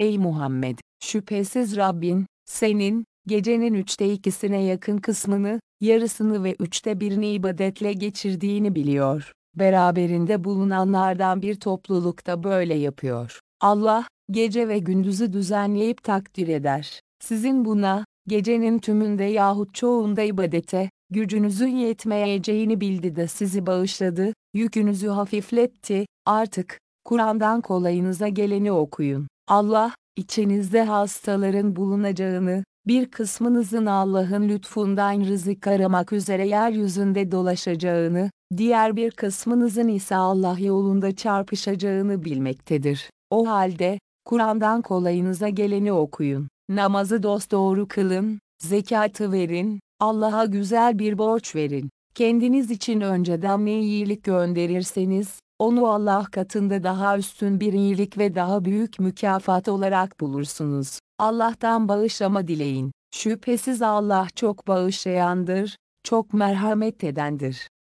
Ey Muhammed! Şüphesiz Rabbin, senin, gecenin 2/3'üne yakın kısmını, yarısını ve 1/3'ünü ibadetle geçirdiğini biliyor. Beraberinde bulunanlardan bir topluluk da böyle yapıyor. Allah, gece ve gündüzü düzenleyip takdir eder. Sizin buna, gecenin tümünde yahut çoğunda ibadete, gücünüzün yetmeyeceğini bildi de sizi bağışladı, yükünüzü hafifletti, artık, Kur'an'dan kolayınıza geleni okuyun. Allah, içinizde hastaların bulunacağını, bir kısmınızın Allah'ın lütfundan rızık aramak üzere yeryüzünde dolaşacağını, diğer bir kısmınızın ise Allah yolunda çarpışacağını bilmektedir. O halde, Kur'an'dan kolayınıza geleni okuyun, namazı dosdoğru kılın, zekatı verin, Allah'a güzel bir borç verin. Kendiniz için önceden ne iyilik gönderirseniz, onu Allah katında daha üstün bir iyilik ve daha büyük mükafat olarak bulursunuz. Allah'tan bağışlama dileyin. Şüphesiz Allah çok bağışlayandır, çok merhamet edendir.